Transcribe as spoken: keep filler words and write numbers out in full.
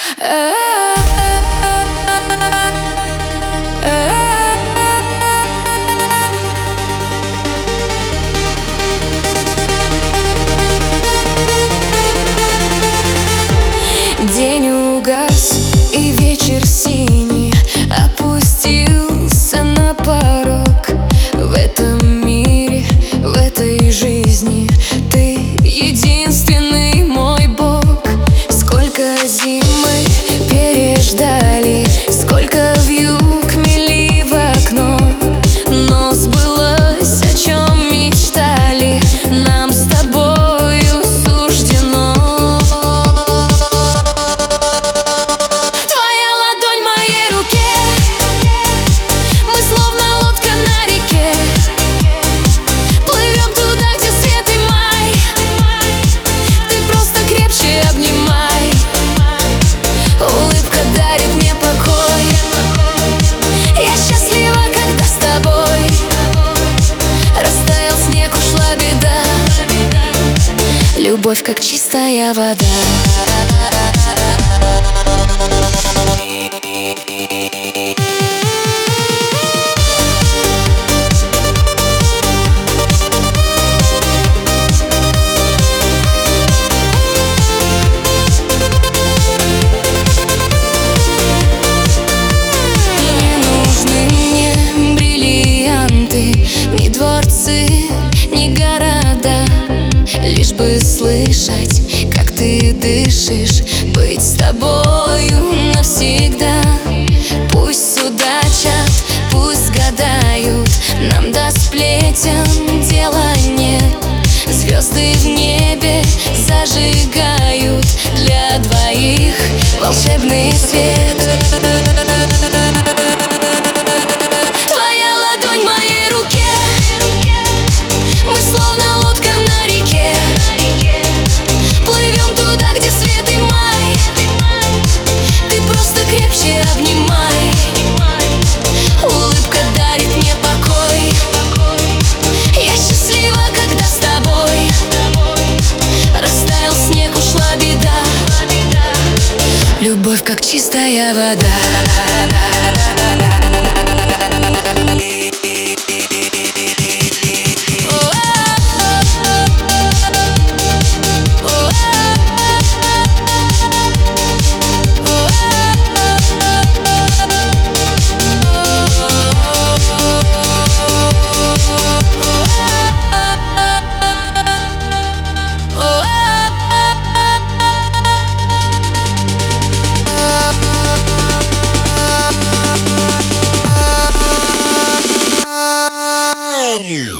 День угас, и вечер синий опустился на порог. В этом мире, в этой жизни ты единственный мой Бог. Сколько зим мы переждали, сколько вьюг мели в окно, но сбылось, о чем мечтали, нам с тобою суждено. Твоя ладонь в моей руке, мы словно лодка на реке, плывем туда, где свет и май. Ты просто крепче обнимай, улыбка дарит мне покой. Я счастлива, когда с тобой растаял снег, ушла беда. Любовь, как чистая вода. Лишь бы слышать, как ты дышишь, быть с тобою навсегда. Пусть судачат, пусть гадают, нам до сплетен дела нет. Звезды в небе зажигают для двоих волшебный свет. Твоя ладонь в моей руке, мы словно лодка на реке, плывем туда, где свет и май. Ты просто крепче обнимай, улыбка дарит мне покой. Я счастлива, когда с тобой растаял снег, ушла беда. Любовь, как чистая вода. You.